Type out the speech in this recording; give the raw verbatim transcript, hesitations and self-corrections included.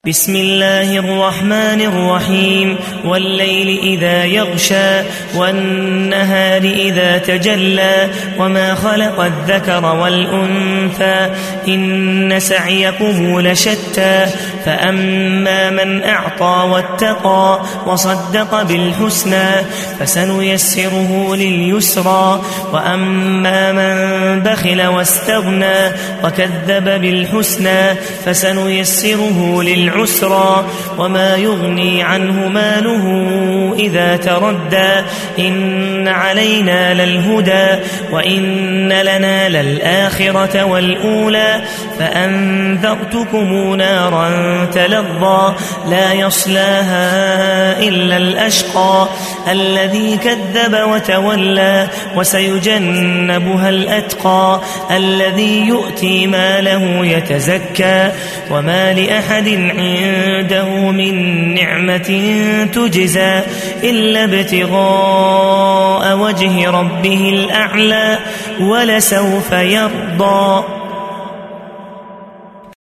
بسم الله الرحمن الرحيم والليل إذا يغشى والنهار إذا تجلى وما خلق الذكر والأنثى إن سعيكم لشتى فأما من أعطى واتقى وصدق بالحسنى فسنيسره لليسرى وأما من بخل واستغنى وكذب بالحسنى فسنيسره للعسرى عسرا وما يغني عنه ماله إذا تردى إن علينا للهدى وإن لنا للآخرة والأولى فأنذرتكم نارا تلظى لا يصلاها إلا الأشقى الذي كذب وتولى وسيجنبها الأتقى الذي يؤتي ماله يتزكى وما لأحد عنده من نعمة تجزى إلا ابتغاء وجه ربه الأعلى ولسوف يرضى.